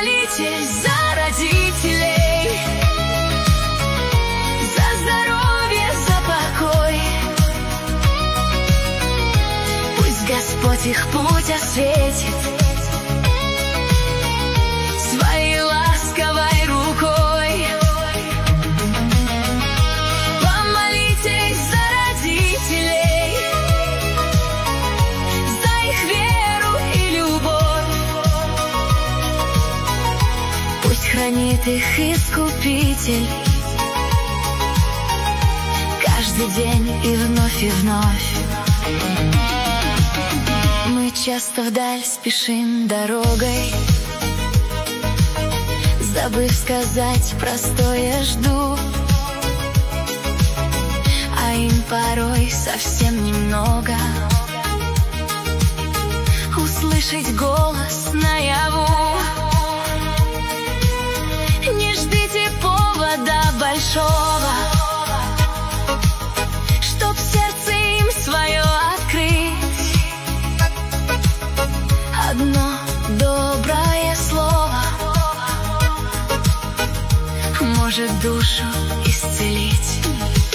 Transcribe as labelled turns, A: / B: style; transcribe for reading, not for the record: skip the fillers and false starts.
A: Помолитесь за родителей, за здоровье, за покой. Пусть Господь их путь осветит своей ласковой рукой. Помолитесь за родителей, за их веру и любовь. Пусть хранит их Искупитель каждый день и вновь, и вновь. Мы часто вдаль спешим дорогой, забыв сказать простое «жду», а им порой совсем немного услышать голос наяву. Не ждите повода большого, чтоб сердце им свое открыть. Одно доброе слово может душу исцелить.